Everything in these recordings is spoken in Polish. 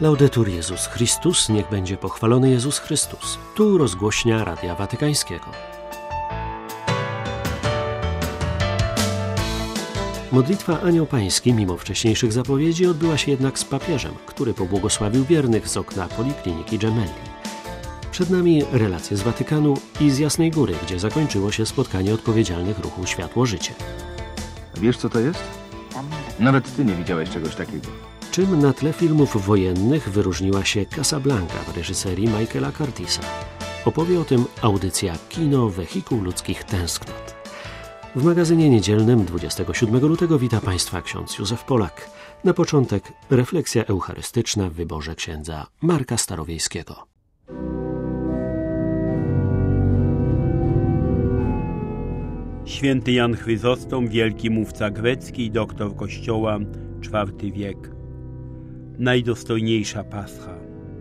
Laudetur Jezus Chrystus, niech będzie pochwalony Jezus Chrystus. Tu rozgłośnia Radia Watykańskiego. Modlitwa Anioł Pański, mimo wcześniejszych zapowiedzi, odbyła się jednak z papieżem, który pobłogosławił wiernych z okna polikliniki Gemelli. Przed nami relacje z Watykanu i z Jasnej Góry, gdzie zakończyło się spotkanie odpowiedzialnych ruchu Światło-Życie. Wiesz, co to jest? Nawet ty nie widziałeś czegoś takiego. Czym na tle filmów wojennych wyróżniła się Casablanca w reżyserii Michaela Curtisa? Opowie o tym audycja Kino Wehikuł Ludzkich Tęsknot. W magazynie niedzielnym 27 lutego wita Państwa ksiądz Józef Polak. Na początek refleksja eucharystyczna w wyborze księdza Marka Starowiejskiego. Święty Jan Chryzostom, wielki mówca grecki i doktor Kościoła, IV wiek. Najdostojniejsza Pascha.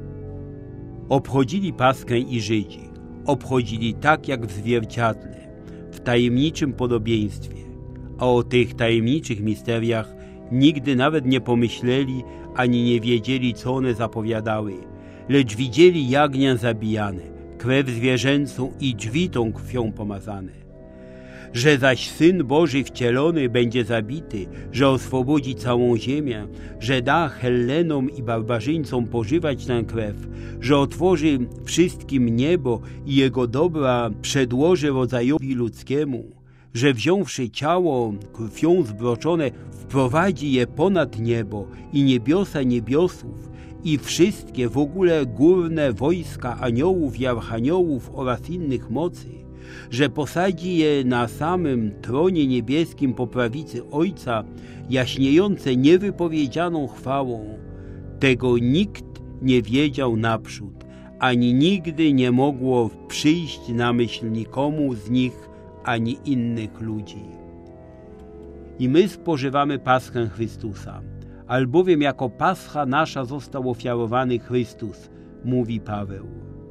Obchodzili Paschę i Żydzi. Obchodzili tak jak w zwierciadle, w tajemniczym podobieństwie, a o tych tajemniczych misteriach nigdy nawet nie pomyśleli, ani nie wiedzieli, co one zapowiadały, lecz widzieli jagnię zabijane, krew zwierzęcą i drzwi tą krwią pomazane. Że zaś Syn Boży wcielony będzie zabity, że oswobodzi całą ziemię, że da Hellenom i barbarzyńcom pożywać tę krew, że otworzy wszystkim niebo i jego dobra przedłoży rodzajowi ludzkiemu, że wziąwszy ciało krwią zbroczone, wprowadzi je ponad niebo i niebiosa niebiosów i wszystkie w ogóle górne wojska aniołów i archaniołów oraz innych mocy, że posadzi je na samym tronie niebieskim po prawicy Ojca, jaśniejące niewypowiedzianą chwałą. Tego nikt nie wiedział naprzód, ani nigdy nie mogło przyjść na myśl nikomu z nich, ani innych ludzi. I my spożywamy Paschę Chrystusa, albowiem jako Pascha nasza został ofiarowany Chrystus, mówi Paweł.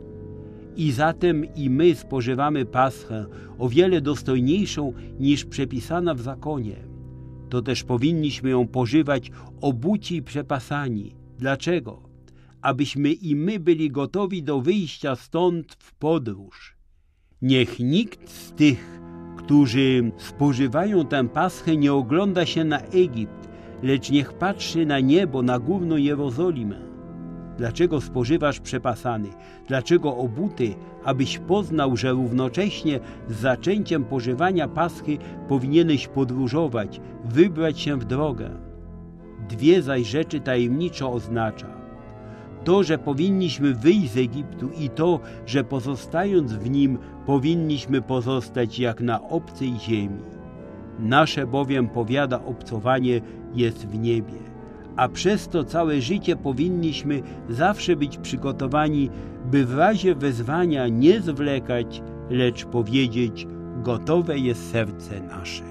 I zatem i my spożywamy Paschę o wiele dostojniejszą niż przepisana w zakonie. To też powinniśmy ją pożywać obuci i przepasani. Dlaczego? Abyśmy i my byli gotowi do wyjścia stąd w podróż. Niech nikt z tych, którzy spożywają tę Paschę, nie ogląda się na Egipt, lecz niech patrzy na niebo, na górną Jerozolimę. Dlaczego spożywasz przepasany? Dlaczego obuty? Abyś poznał, że równocześnie z zaczęciem pożywania Paschy powinieneś podróżować, wybrać się w drogę. Dwie zaś rzeczy tajemniczo oznacza. To, że powinniśmy wyjść z Egiptu i to, że pozostając w nim powinniśmy pozostać jak na obcej ziemi. Nasze bowiem, powiada, obcowanie jest w niebie. A przez to całe życie powinniśmy zawsze być przygotowani, by w razie wezwania nie zwlekać, lecz powiedzieć: gotowe jest serce nasze.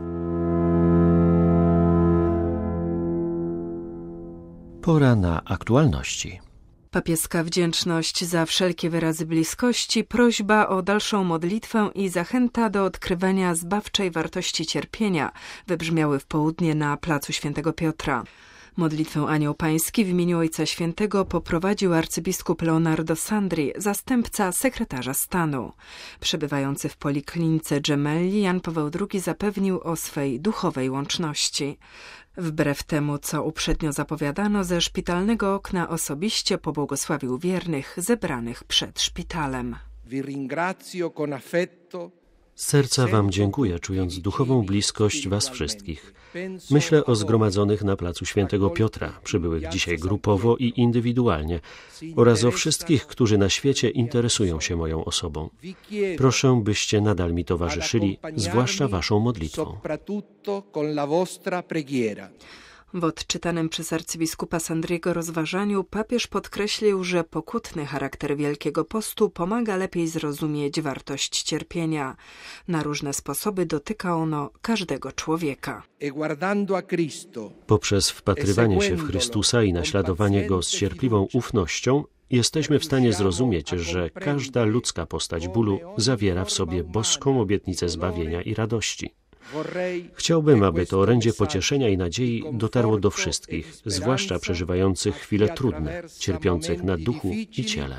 Pora na aktualności. Papieska wdzięczność za wszelkie wyrazy bliskości, prośba o dalszą modlitwę i zachęta do odkrywania zbawczej wartości cierpienia wybrzmiały w południe na placu Świętego Piotra. Modlitwę Anioł Pański w imieniu Ojca Świętego poprowadził arcybiskup Leonardo Sandri, zastępca sekretarza stanu. Przebywający w poliklinice Gemelli, Jan Paweł II zapewnił o swej duchowej łączności. Wbrew temu, co uprzednio zapowiadano, ze szpitalnego okna osobiście pobłogosławił wiernych zebranych przed szpitalem. Z serca Wam dziękuję, czując duchową bliskość Was wszystkich. Myślę o zgromadzonych na placu Świętego Piotra, przybyłych dzisiaj grupowo i indywidualnie, oraz o wszystkich, którzy na świecie interesują się moją osobą. Proszę, byście nadal mi towarzyszyli, zwłaszcza Waszą modlitwą. W odczytanym przez arcybiskupa Sandriego rozważaniu papież podkreślił, że pokutny charakter Wielkiego Postu pomaga lepiej zrozumieć wartość cierpienia. Na różne sposoby dotyka ono każdego człowieka. Poprzez wpatrywanie się w Chrystusa i naśladowanie Go z cierpliwą ufnością jesteśmy w stanie zrozumieć, że każda ludzka postać bólu zawiera w sobie boską obietnicę zbawienia i radości. Chciałbym, aby to orędzie pocieszenia i nadziei dotarło do wszystkich, zwłaszcza przeżywających chwile trudne, cierpiących na duchu i ciele.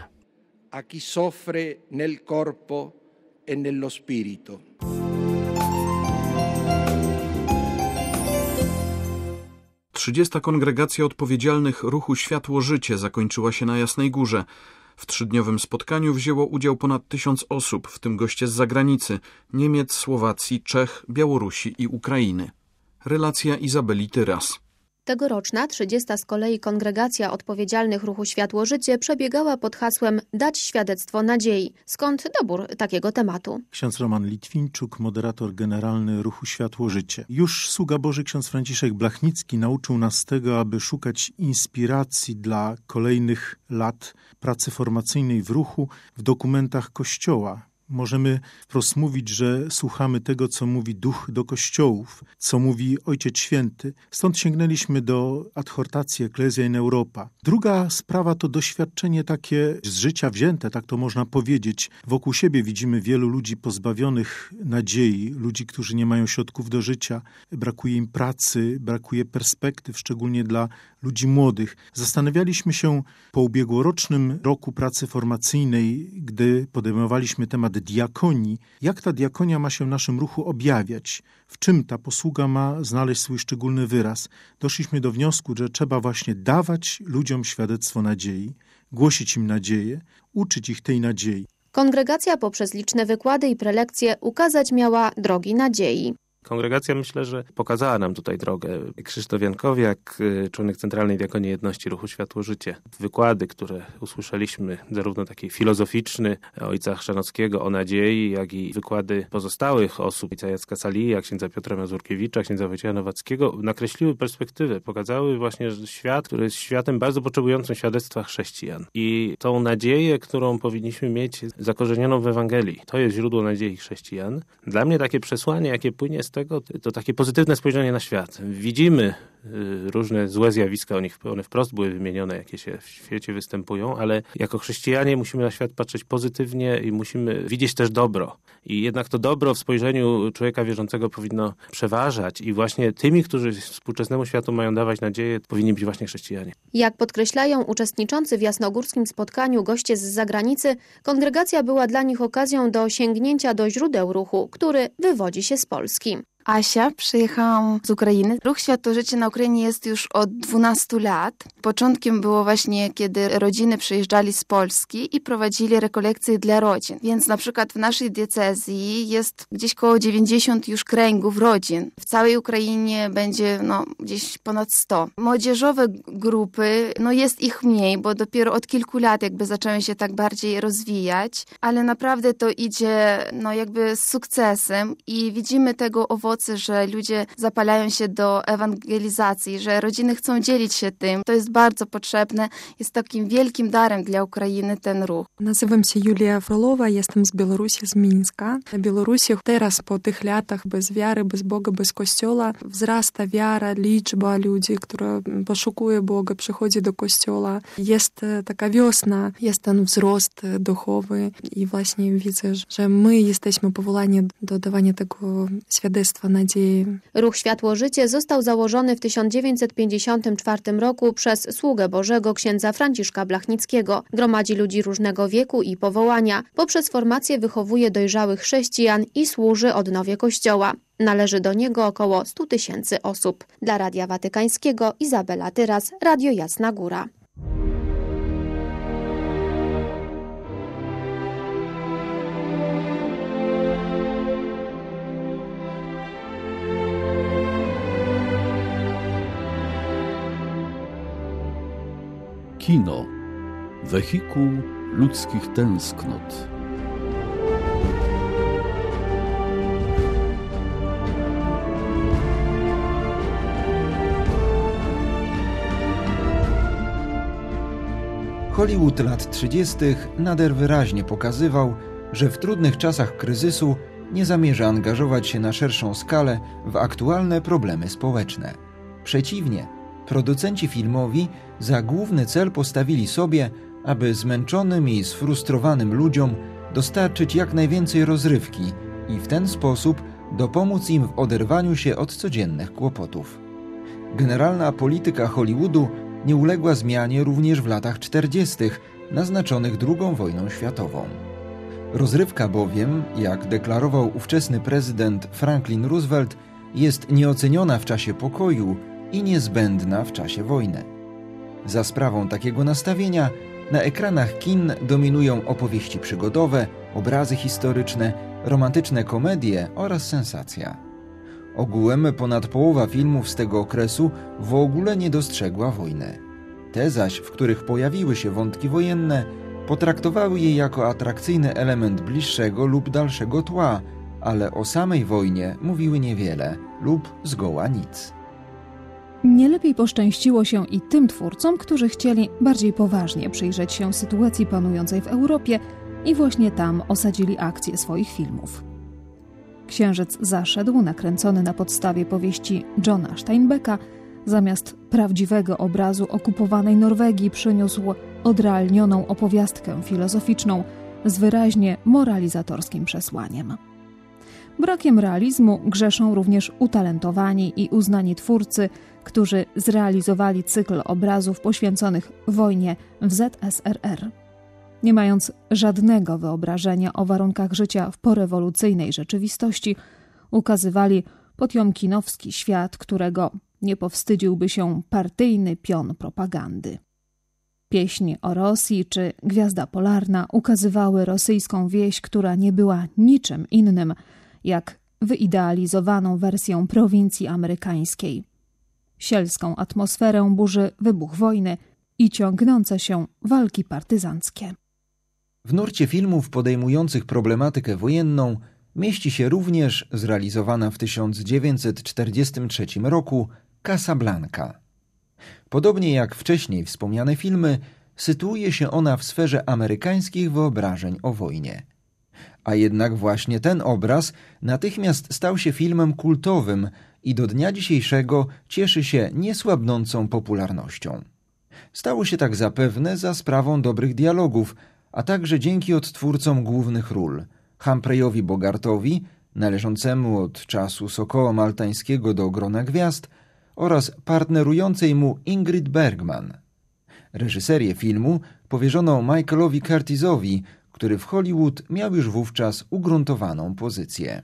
30. kongregacja odpowiedzialnych ruchu Światło-Życie zakończyła się na Jasnej Górze. W 3-dniowym spotkaniu wzięło udział ponad 1000 osób, w tym goście z zagranicy: Niemiec, Słowacji, Czech, Białorusi i Ukrainy. Relacja Izabeli Tyras. Tegoroczna 30. z kolei kongregacja odpowiedzialnych ruchu Światło-Życie przebiegała pod hasłem Dać świadectwo nadziei. Skąd dobór takiego tematu? Ksiądz Roman Litwinczuk, moderator generalny ruchu Światło-Życie. Już sługa Boży ksiądz Franciszek Blachnicki nauczył nas tego, aby szukać inspiracji dla kolejnych lat pracy formacyjnej w ruchu w dokumentach Kościoła. Możemy wprost mówić, że słuchamy tego, co mówi Duch do kościołów, co mówi Ojciec Święty. Stąd sięgnęliśmy do adhortacji Ecclesia in Europa. Druga sprawa to doświadczenie takie z życia wzięte, tak to można powiedzieć. Wokół siebie widzimy wielu ludzi pozbawionych nadziei, ludzi, którzy nie mają środków do życia, brakuje im pracy, brakuje perspektyw, szczególnie dla ludzi młodych. Zastanawialiśmy się po ubiegłorocznym roku pracy formacyjnej, gdy podejmowaliśmy temat diakonii, jak ta diakonia ma się w naszym ruchu objawiać, w czym ta posługa ma znaleźć swój szczególny wyraz. Doszliśmy do wniosku, że trzeba właśnie dawać ludziom świadectwo nadziei, głosić im nadzieję, uczyć ich tej nadziei. Kongregacja poprzez liczne wykłady i prelekcje ukazać miała drogi nadziei. Kongregacja, myślę, że pokazała nam tutaj drogę. Krzysztof Jankowiak, członek Centralnej Diakonii Jedności Ruchu Światło-Życie. Wykłady, które usłyszeliśmy, zarówno taki filozoficzny ojca Chrzanowskiego o nadziei, jak i wykłady pozostałych osób, ojca Jacka Salija, księdza Piotra Mazurkiewicza, księdza Wojciecha Nowackiego, nakreśliły perspektywę, pokazały właśnie świat, który jest światem bardzo potrzebującym świadectwa chrześcijan. I tą nadzieję, którą powinniśmy mieć zakorzenioną w Ewangelii, to jest źródło nadziei chrześcijan. Dla mnie takie przesłanie, jakie płynie z tego, to takie pozytywne spojrzenie na świat. Widzimy różne złe zjawiska, one wprost były wymienione, jakie się w świecie występują, ale jako chrześcijanie musimy na świat patrzeć pozytywnie i musimy widzieć też dobro. I jednak to dobro w spojrzeniu człowieka wierzącego powinno przeważać i właśnie tymi, którzy współczesnemu światu mają dawać nadzieję, powinni być właśnie chrześcijanie. Jak podkreślają uczestniczący w jasnogórskim spotkaniu goście z zagranicy, kongregacja była dla nich okazją do sięgnięcia do źródeł ruchu, który wywodzi się z Polski. Asia, przyjechałam z Ukrainy. Ruch Światło-Życie na Ukrainie jest już od 12 lat. Początkiem było właśnie, kiedy rodziny przyjeżdżali z Polski i prowadzili rekolekcje dla rodzin. Więc na przykład w naszej diecezji jest gdzieś koło 90 już kręgów rodzin. W całej Ukrainie będzie gdzieś ponad 100. Młodzieżowe grupy, jest ich mniej, bo dopiero od kilku lat jakby zaczęły się tak bardziej rozwijać, ale naprawdę to idzie jakby z sukcesem i widzimy tego owoce, że ludzie zapalają się do ewangelizacji, że rodziny chcą dzielić się tym. To jest bardzo potrzebne. Jest takim wielkim darem dla Ukrainy ten ruch. Nazywam się Julia Frolowa, jestem z Białorusi, z Mińska. Na Białorusi teraz po tych latach bez wiary, bez Boga, bez Kościoła wzrasta wiara, liczba ludzi, która poszukuje Boga, przychodzi do Kościoła. Jest taka wiosna, jest ten wzrost duchowy i właśnie widzę, że my jesteśmy powołani do dawania tego świadectwa nadziei. Ruch Światło-Życie został założony w 1954 roku przez sługę Bożego księdza Franciszka Blachnickiego. Gromadzi ludzi różnego wieku i powołania. Poprzez formację wychowuje dojrzałych chrześcijan i służy odnowie Kościoła. Należy do niego około 100 000 osób. Dla Radia Watykańskiego Izabela Tyras, Radio Jasna Góra. Kino. Wehikuł ludzkich tęsknot. Hollywood lat 30. nader wyraźnie pokazywał, że w trudnych czasach kryzysu nie zamierza angażować się na szerszą skalę w aktualne problemy społeczne. Przeciwnie, producenci filmowi za główny cel postawili sobie, aby zmęczonym i sfrustrowanym ludziom dostarczyć jak najwięcej rozrywki i w ten sposób dopomóc im w oderwaniu się od codziennych kłopotów. Generalna polityka Hollywoodu nie uległa zmianie również w latach 40., naznaczonych II wojną światową. Rozrywka bowiem, jak deklarował ówczesny prezydent Franklin Roosevelt, jest nieoceniona w czasie pokoju i niezbędna w czasie wojny. Za sprawą takiego nastawienia na ekranach kin dominują opowieści przygodowe, obrazy historyczne, romantyczne komedie oraz sensacja. Ogółem ponad połowa filmów z tego okresu w ogóle nie dostrzegła wojny. Te zaś, w których pojawiły się wątki wojenne, potraktowały je jako atrakcyjny element bliższego lub dalszego tła, ale o samej wojnie mówiły niewiele lub zgoła nic. Nie lepiej poszczęściło się i tym twórcom, którzy chcieli bardziej poważnie przyjrzeć się sytuacji panującej w Europie i właśnie tam osadzili akcję swoich filmów. Księżyc zaszedł, nakręcony na podstawie powieści Johna Steinbecka, zamiast prawdziwego obrazu okupowanej Norwegii przyniósł odrealnioną opowiastkę filozoficzną z wyraźnie moralizatorskim przesłaniem. Brakiem realizmu grzeszą również utalentowani i uznani twórcy, którzy zrealizowali cykl obrazów poświęconych wojnie w ZSRR. Nie mając żadnego wyobrażenia o warunkach życia w porewolucyjnej rzeczywistości, ukazywali potiomkinowski świat, którego nie powstydziłby się partyjny pion propagandy. Pieśń o Rosji czy Gwiazda Polarna ukazywały rosyjską wieś, która nie była niczym innym jak wyidealizowaną wersją prowincji amerykańskiej. Sielską atmosferę burzy wybuch wojny i ciągnące się walki partyzanckie. W nurcie filmów podejmujących problematykę wojenną mieści się również zrealizowana w 1943 roku Casablanca. Podobnie jak wcześniej wspomniane filmy, sytuuje się ona w sferze amerykańskich wyobrażeń o wojnie. A jednak właśnie ten obraz natychmiast stał się filmem kultowym i do dnia dzisiejszego cieszy się niesłabnącą popularnością. Stało się tak zapewne za sprawą dobrych dialogów, a także dzięki odtwórcom głównych ról Humphreyowi Bogartowi, należącemu od czasu Sokoła Maltańskiego do grona gwiazd, oraz partnerującej mu Ingrid Bergman. Reżyserię filmu powierzono Michaelowi Curtisowi, który w Hollywood miał już wówczas ugruntowaną pozycję.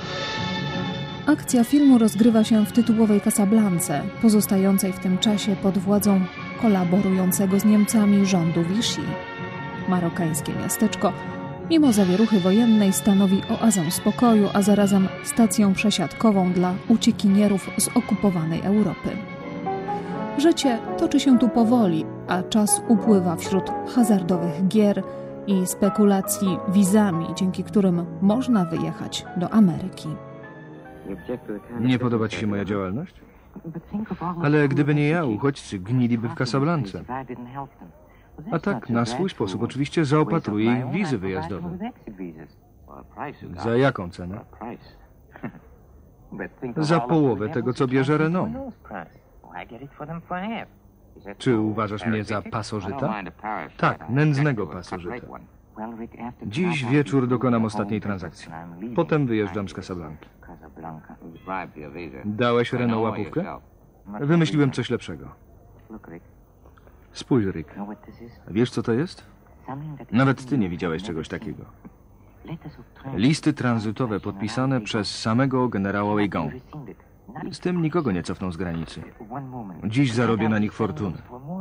Akcja filmu rozgrywa się w tytułowej Casablance, pozostającej w tym czasie pod władzą kolaborującego z Niemcami rządu Vichy. Marokańskie miasteczko, mimo zawieruchy wojennej, stanowi oazę spokoju, a zarazem stację przesiadkową dla uciekinierów z okupowanej Europy. Życie toczy się tu powoli, a czas upływa wśród hazardowych gier i spekulacji wizami, dzięki którym można wyjechać do Ameryki. Nie podoba ci się moja działalność? Ale gdyby nie ja, uchodźcy gniliby w Casablance. A tak, na swój sposób oczywiście zaopatruję ich wizy wyjazdowe. Za jaką cenę? Za połowę tego, co bierze Renault. Czy uważasz mnie za pasożyta? Tak, nędznego pasożyta. Dziś wieczór dokonam ostatniej transakcji. Potem wyjeżdżam z Casablanki. Dałeś Renault łapówkę? Wymyśliłem coś lepszego. Spójrz, Rick. Wiesz, co to jest? Nawet ty nie widziałeś czegoś takiego. Listy tranzytowe podpisane przez samego generała Weygand. Z tym nikogo nie cofną z granicy. Dziś zarobię na nich fortunę.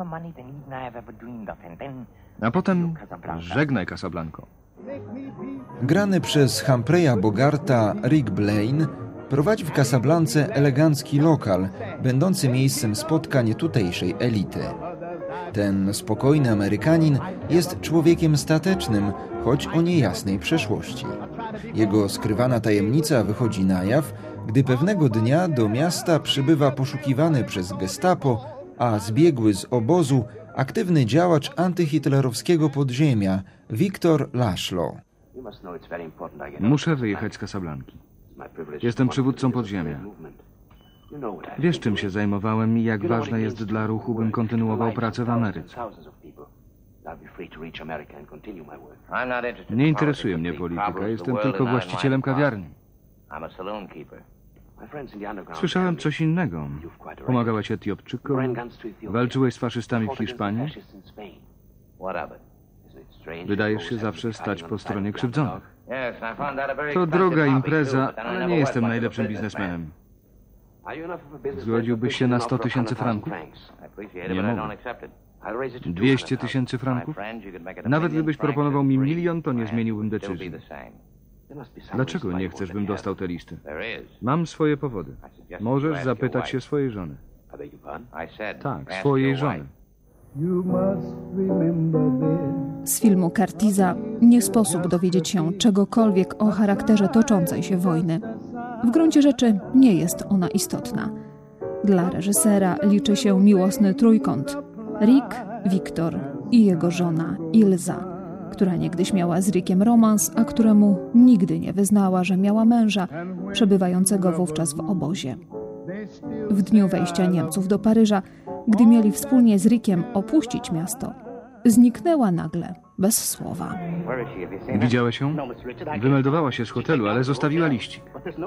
A potem żegnaj, Casablanco. Grany przez Humphreya Bogarta Rick Blaine prowadzi w Casablance elegancki lokal, będący miejscem spotkań tutejszej elity. Ten spokojny Amerykanin jest człowiekiem statecznym, choć o niejasnej przeszłości. Jego skrywana tajemnica wychodzi na jaw, gdy pewnego dnia do miasta przybywa poszukiwany przez gestapo, a zbiegły z obozu aktywny działacz antyhitlerowskiego podziemia Viktor Laszlo. Muszę wyjechać z Casablanki. Jestem przywódcą podziemia. Wiesz, czym się zajmowałem i jak ważne jest dla ruchu, bym kontynuował pracę w Ameryce. Nie interesuje mnie polityka, jestem tylko właścicielem kawiarni. Słyszałem coś innego. Pomagałeś Etiopczykom, walczyłeś z faszystami w Hiszpanii. Wydajesz się zawsze stać po stronie krzywdzonych. To droga impreza, ale nie jestem najlepszym biznesmenem. Zgodziłbyś się na 100 000 franków? Nie mogę. 200 000 franków? Nawet gdybyś proponował mi 1 000 000, to nie zmieniłbym decyzji. Dlaczego nie chcesz, bym dostał te listy? Mam swoje powody. Możesz zapytać się swojej żony. Tak, swojej żony. Z filmu Curtisa nie sposób dowiedzieć się czegokolwiek o charakterze toczącej się wojny. W gruncie rzeczy nie jest ona istotna. Dla reżysera liczy się miłosny trójkąt: Rick, Wiktor i jego żona Ilza, która niegdyś miała z Rickiem romans, a któremu nigdy nie wyznała, że miała męża, przebywającego wówczas w obozie. W dniu wejścia Niemców do Paryża, gdy mieli wspólnie z Rickiem opuścić miasto, zniknęła nagle, bez słowa. Widziałeś ją? Wymeldowała się z hotelu, ale zostawiła liścik.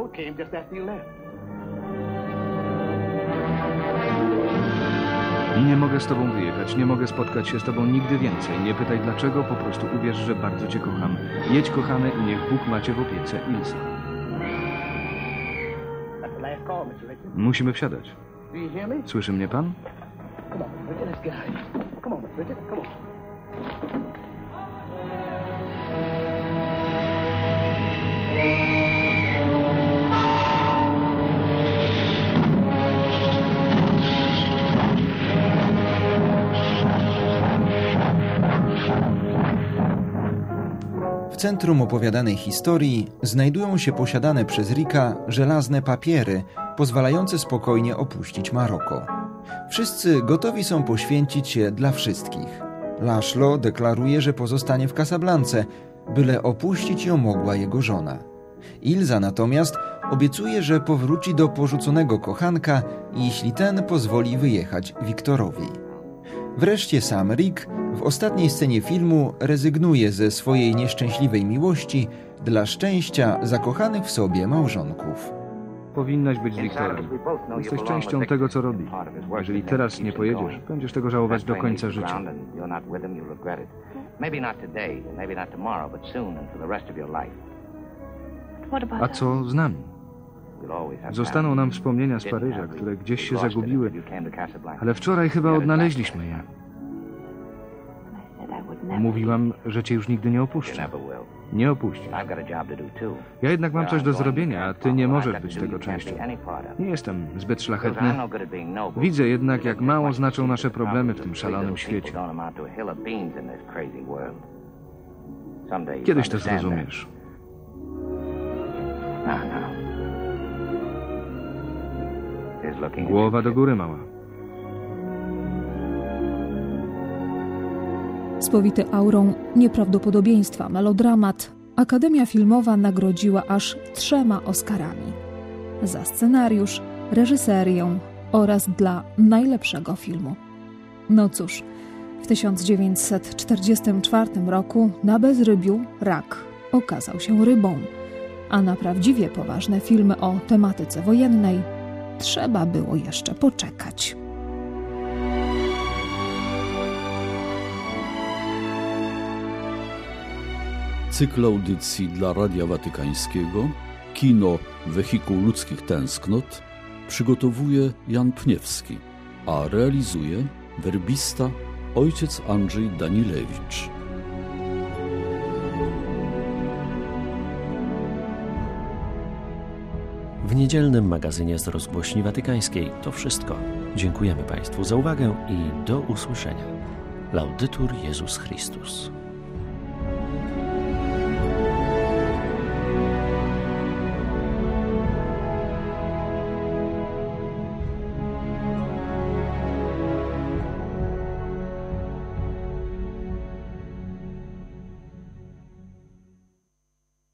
Nie mogę z tobą wyjechać, nie mogę spotkać się z tobą nigdy więcej. Nie pytaj dlaczego, po prostu uwierz, że bardzo cię kocham. Jedź, kochany, i niech Bóg ma cię w opiece. Ilza. Musimy wsiadać. Słyszy mnie pan? W centrum opowiadanej historii znajdują się posiadane przez Ricka żelazne papiery pozwalające spokojnie opuścić Maroko. Wszyscy gotowi są poświęcić się dla wszystkich. Laszlo deklaruje, że pozostanie w Casablance, byle opuścić ją mogła jego żona. Ilza natomiast obiecuje, że powróci do porzuconego kochanka, jeśli ten pozwoli wyjechać Wiktorowi. Wreszcie sam Rick w ostatniej scenie filmu rezygnuje ze swojej nieszczęśliwej miłości dla szczęścia zakochanych w sobie małżonków. Powinnaś być z Wiktorem. Jesteś częścią tego, co robi. Jeżeli teraz nie pojedziesz, będziesz tego żałować do końca życia. A co z nami? Zostaną nam wspomnienia z Paryża, które gdzieś się zagubiły, ale wczoraj chyba odnaleźliśmy je. Mówiłam, że cię już nigdy nie opuszczę. Nie opuścisz. Ja jednak mam coś do zrobienia, a ty nie możesz być tego częścią. Nie jestem zbyt szlachetny. Widzę jednak, jak mało znaczą nasze problemy w tym szalonym świecie. Kiedyś to zrozumiesz. Głowa do góry, mała. Spowity aurą nieprawdopodobieństwa melodramat, Akademia Filmowa nagrodziła aż 3 Oscarami. Za scenariusz, reżyserię oraz dla najlepszego filmu. No cóż, w 1944 roku na bezrybiu rak okazał się rybą, a na prawdziwie poważne filmy o tematyce wojennej trzeba było jeszcze poczekać. Cykl audycji dla Radia Watykańskiego Kino Wehikuł Ludzkich Tęsknot przygotowuje Jan Pniewski, a realizuje werbista ojciec Andrzej Danilewicz. W niedzielnym magazynie z rozgłośni watykańskiej to wszystko. Dziękujemy Państwu za uwagę i do usłyszenia. Laudetur Jezus Chrystus.